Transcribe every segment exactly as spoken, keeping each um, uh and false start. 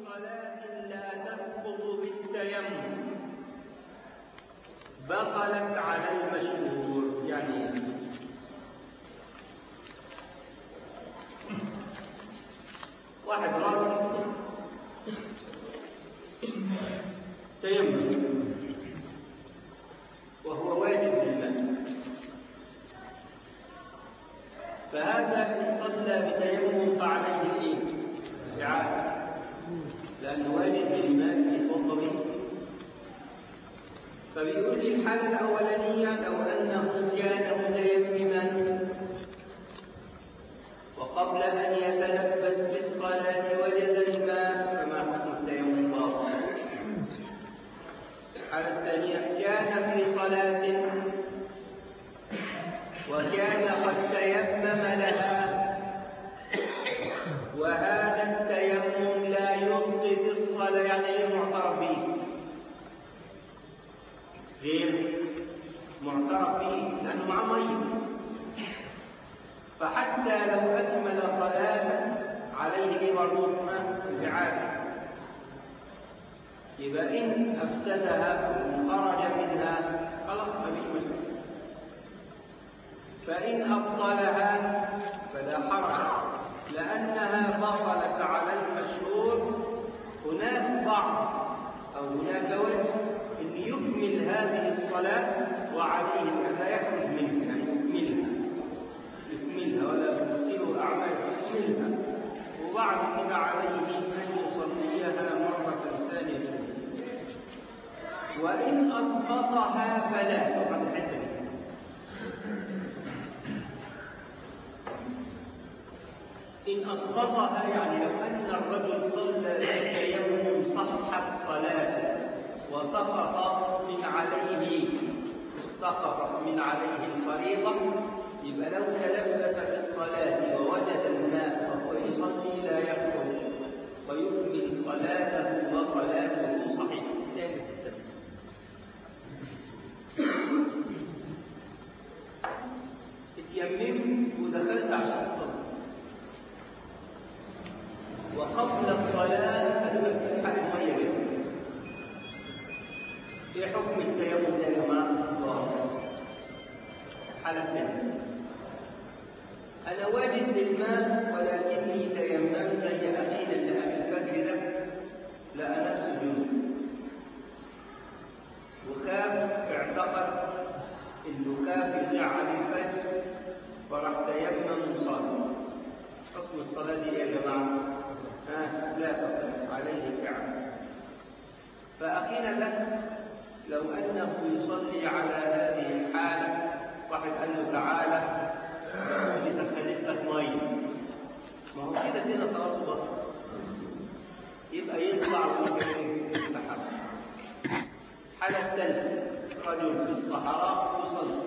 صلاة لا تسقط بالتيمم بطلت على المشهور. يعني واحد راجل تيمم وهو واجب للماء، فهذا إن صلى بتيمم فعليه الإيه؟ إعادة، لأنه واجب للماء يتوضأ به. فبيقول لي الحالة الأولانية لو أنه كان متيمما وقبل أن يتلبس بالصلاة وجد الماء فما حكم التيمم باطل؟ الحالة الثانية كان في صلاة وكان قد تيمم لها وهذا التيمم لا يسقط الصلاة، يعني غير معترف به، غير معترف به لأنه مع ميت، فحتى لو أكمل صلاة عليه به برضه إعادة. يبقى إن أفسدها أو خرج منها خلاص ما فيش مشكلة، فإن أبطلها فلا حرج لأنها بطلت على المشهور. هناك بعض أو هناك وجه أن يكمل هذه الصلاة وعليه لا يخرج منها، يعني يكملها يكملها ولا تفصيل أعمال يكملها، وبعد كده عليه أن يصليها مرة ثانية. وإن أسقطها فلا. طبعا الحتة دي إن أسقطها يعني لو أن الرجل صلى بالتيمم صحت صلاته وسقط من عليه سقطت من عليه الفريضة، يبقى لو تلبس بالصلاة ووجد الماء وهو يصلي لا يخرج ويكمل صلاته وصلاته صحيحة. اتيممت ودخلت عشان تصلي وقبل الصلاة أدبت الحق المية بيت، ايه حكم التيمم ده يا جماعة؟ حالتين، أنا واجد للماء ولكني تيممت زي أخينا اللي قام الفجر ده لقى نفسه جنوب وخاف، اعتقد إنه خاف يضيع على الفجر فراح تيمم وصلى. حكم الصلاة دي يا جماعة؟ آه لا تصح عليه فعلا. فأخينا ده لو أنه يصلي على هذه الحالة، واحد قال له تعالى دي سخنت لك ميه، ما هو كده كده صلاته بطل، يبقى يطلع ويجي يستحب. الحالة الثالثة رجل في الصحراء يصلي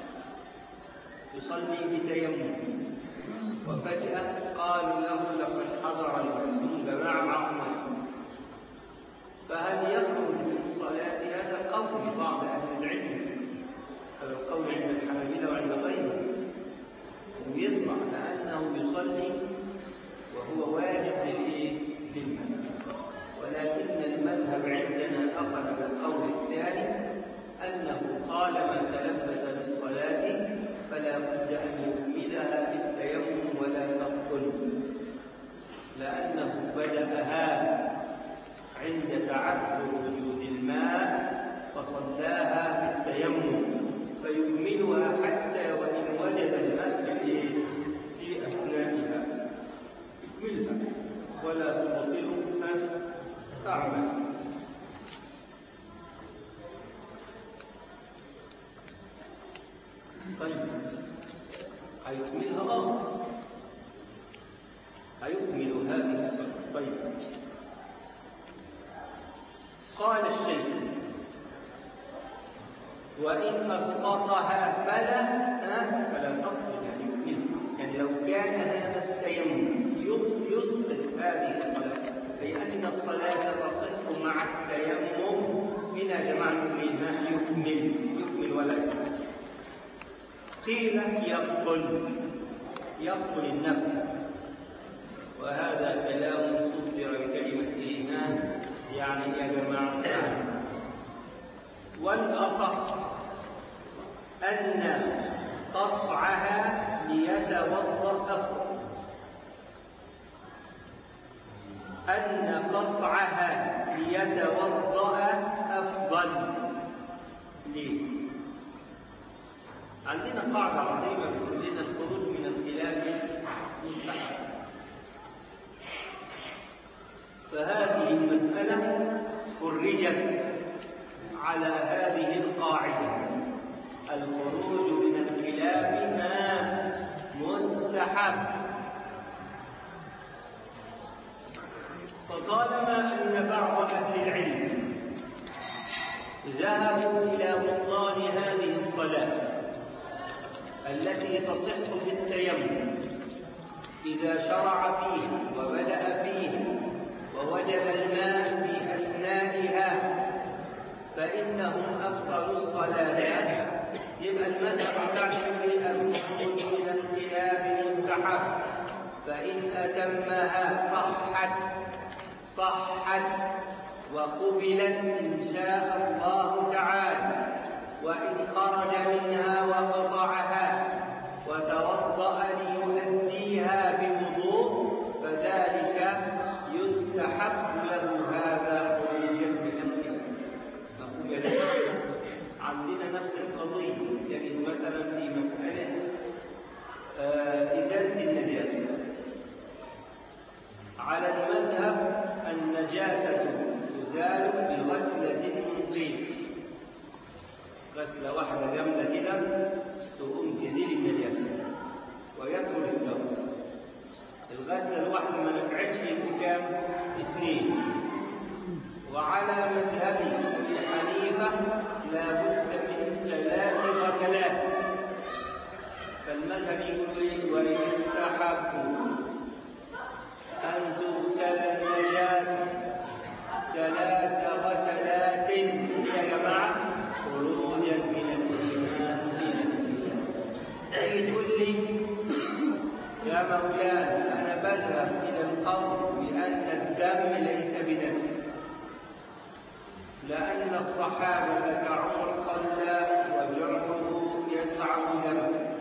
يصلي بتيمم وفجأة قالوا له لقد حضر المأموم جماعة معهم، فهل يخرج من صلاة؟ هذا قول بعض أهل العلم، هذا القول عند الحنابلة وعند غيرهم، ويطلع لأنه يصلي وهو واجب للمذهب، ولكن المذهب عندنا أخذ بالقول الثاني أنه طالما تلبس بالصلاة فلا بد أن يكملها بالتيمم ولا تبطل، لأنه بدأها عند تعذر وجود الماء فصلاها بالتيمم فيكملها حتى وإن وجد الماء في أثنائها، يكملها ولا تبطلها تعمل. طيب هيكملها اه هيكمل هذه الصلاة. طيب قال الشيخ وإن أسقطها فلا فلا تبطل، يعني يكملها. يعني لو كان هذا التيمم يسقط هذه الصلاة، أي أن الصلاة تصح مع التيمم، هنا يا جماعة يكملها يكمل يكمل ولا يكمل. قيل يبطل يبطل النفل، وهذا كلام صدر بكلمة والأصح أن قطعها ليتوضأ أفضل، أن قطعها ليتوضأ أفضل. ليه؟ عندنا قاعدة عظيمة بتقول لنا الخروج من الخلاف مستحب، فهذه المسألة خرجت على هذه القاعدة: الخروج من الخلاف ما مستحب. فطالما أن بعض أهل العلم ذهبوا إلى بطلان هذه الصلاة التي تصح بالتيمم إذا شرع فيه وبدأ فيه ووجد الماء في أثنائها فإنهم أبطلوا الصلاة، يبقى المذهب تعتبر الخروج من الخلاف مستحب، فإن أتمها صحت صحت وقبلت إن شاء الله تعالى، وإن خرج منها وقطعها وتوضأ ليؤديها بوضوء فذلك يستحب له هذا خروجا من الخلاف. مفهوم؟ عندنا نفس القضية، يعني مثلا في مسألة إزالة النجاسة، على المذهب النجاسة تزال بغسلة منقية، غسلة واحدة جامدة كده تقوم تزيل النجاسة ويدخل الثوب. الغسلة الواحدة ما نفعتش يبقوا كام؟ اثنين. وعلى مذهب ابي حنيفة لابد من ثلاث غسلات، فالمذهب يقول ويستحب أن تغسل النجاسة ثلاث غسلات يا جماعة خروجا من الإيمان. تقول لي يا مولانا أنا بذهب إلى القول بأن الدم ليس بنجس، لأن الصحابة كعمر صلى وجرحه يسعى دمه.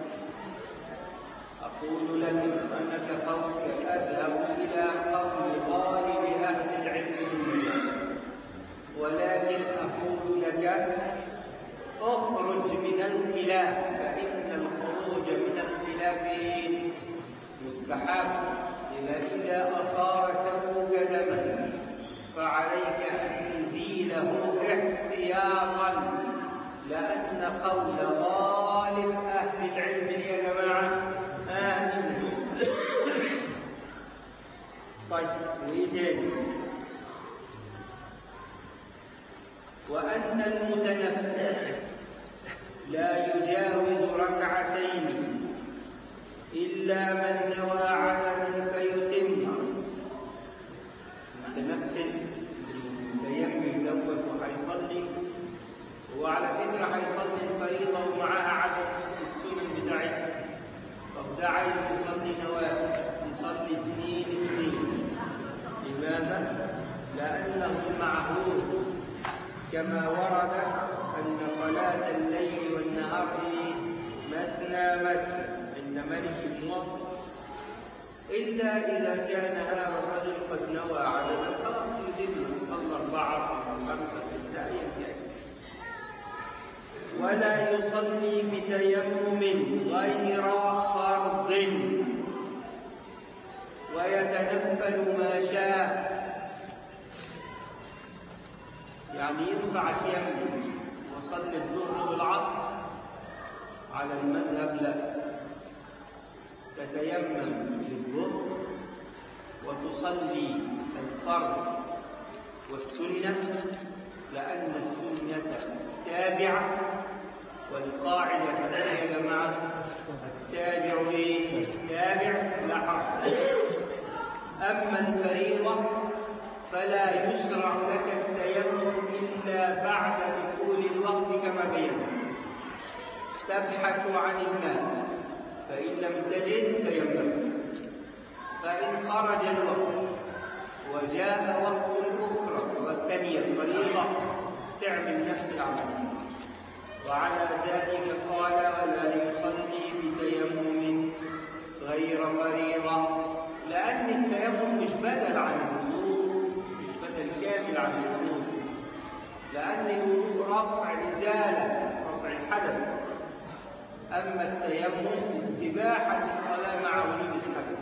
أقول لك أنك قولك أذهب إلى قول غالب أهل العلم بالنجاسة، ولكن أقول لك اخرج من الخلاف، فإن الخروج من الخلاف مستحب. إذا أصاب ثوبك دما فعليك أن تزيله احتياطا، لأن قول غالب أهل العلم يا جماعة آه. طيب وإيه؟ وأن المتنفل لا يجاوز ركعتين إلا من نوى عددا فيتم. المتنفل المتيمم دوت وهيصلي، وعلى فكرة هيصلي الفريضة ومعاها عدد السنن بتاعتها. طب ده عايز يصلي نوافل، يصلي اثنين اثنين. لماذا؟ لأنه معهود كما ورد أن صلاة الليل والنهار مثنى مثنى عند ملك موظف، إلا إذا كان هذا الرجل قد نوى عددا خلاص يدل صلى أربعة صلى خمسة ستة أيام. ولا يصلي بتيمم غير فرض ويتنفل ما شاء. يعني ينفع تيمم وصلي الظهر والعصر؟ على المذهب لا، تتيمم للظهر وتصلي الفرض والسنة، لأن السنة تابعة، والقاعدة يا جماعة التابع ايه؟ تابع لا حرج. أما الفريضة فلا يشرع لك التيمم إلا بعد دخول الوقت كما بينا. تبحث عن الماء، فإن لم تجد تيمم، فإن خرج الوقت وجاء وقت الأخرى والثانية الفريضة تعمل نفس العمل. وعلى ذلك قال: ولا يصلي بتيمم غير فريضة، لأن التيمم مش بدل عن الوضوء، مش بدل كامل عن الوضوء، لأن الوضوء رفع إزالة، رفع الحدث، أما التيمم استباحة الصلاة مع وجود الحدث.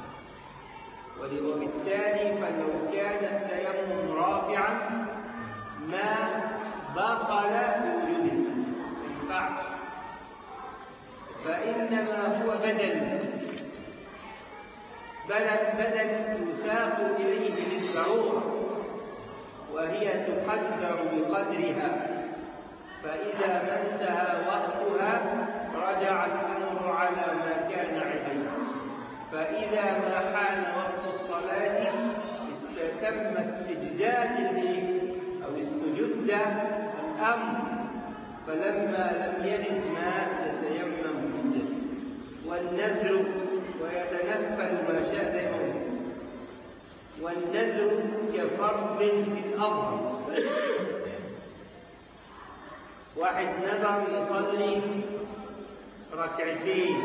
وبالتالي فلو كان التيمم رافعا ما بطل بوجوده، ما ينفعش، فإنما هو بدل بدل بدل يساق إليه للضرورة، وهي تقدر بقدرها، فإذا ما انتهى وقتها رجع الأمر على ما كان عليه، فإذا ما حان وقت الصلاة تم استجداد أو استجد الأمر، فلما لم يجد ماء يتيمم من جديد. والنذر ويتنفل ما شاء زي ما قلت، والنذر كفرض في الأظهر. واحد نذر يصلي ركعتين،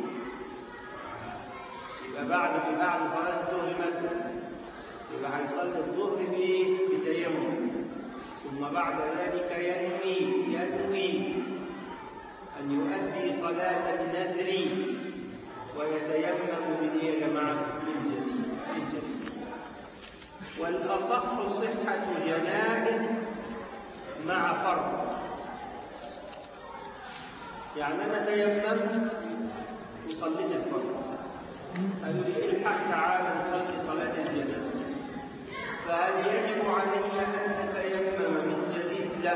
يبقى بعد بعد صلاة الظهر مثلا، يبقى هيصلي الظهر بتيمم، ثم بعد ذلك ينوي ينوي أن يؤدي صلاة النذر ويتيمم من إيه يا جماعة؟ من جديد من جديد. والأصح صحة جنائز مع فرض. يعني أنا تيممت وصليت الفرض، قالوا لي الحق تعالى نصلي صلاة الجنازة، فهل يجب علي أن أتيمم من جديد؟ لا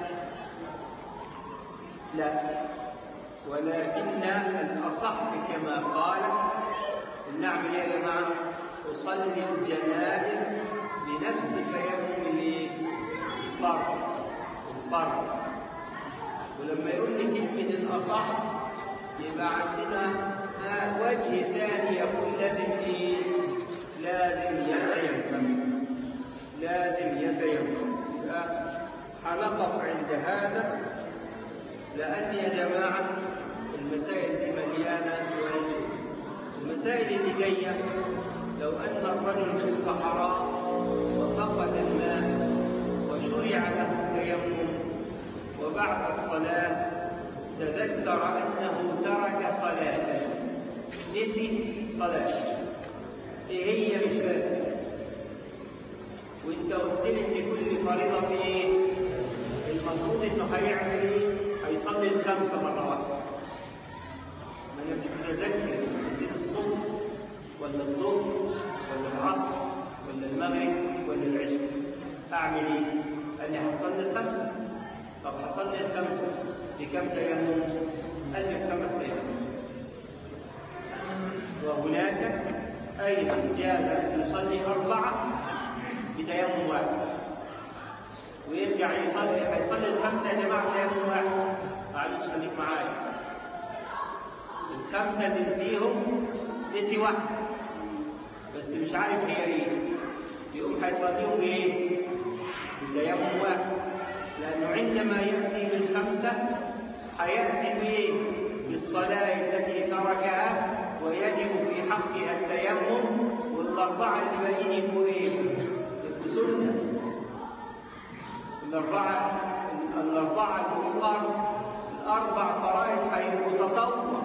لا، ولكن الأصح كما قال نعمل يا جماعة أصلي الجنائز بنفس تيمم الفرض الفرض. ولما يقول لي كلمة الأصح يبقى عندنا وجه ثاني يقول لازم ايه؟ لازم يتيمم، لازم يتيمم. هنقف عند هذا، لأن يا جماعة المسائل دي مليانة ويجب. المسائل اللي جاية، لو أن الرجل في الصحراء وفقد الماء وشرع له التيمم، وبعد الصلاة تذكر أنه ترك صلاة، نسي صلاة، إيه هي مش فاكر، وانت قلت لي ان كل فريضة ايه؟ المفروض انه هيعمل ايه؟ هيصلي الخمسة مرة واحدة. ما انا مش متذكر نسيت الصبح ولا الظهر ولا العصر ولا المغرب ولا العشاء، اعمل ايه؟ قال لي هتصلي الخمسة. طب هصلي الخمسة بكم تيمم؟ قال لي بخمس تيمم. وهناك أيضا جاز أن يصلي أربعة بتيمم واحد، ويرجع يصلي، هيصلي الخمسة يا جماعة بتيمم واحد. معلش خليك معايا، الخمسة اللي نسيهم نسي واحد بس مش عارف هي ايه، يقوم هيصليهم بايه؟ بتيمم واحد، لأنه عندما يأتي بالخمسة هيأتي بايه؟ بالصلاة التي تركها ويجب في حقها التيمم، والأربعة اللي باقيين يبقوا إيه؟ يبقوا سنة. الأربعة الأربعة الأخرى الأربع فرائض هيبقوا تطوع،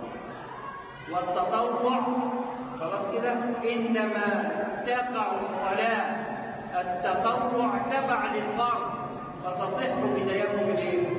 والتطوع خلاص كده إنما تقع الصلاة التطوع تبع للفرض، فتصح بتيمم الإيه؟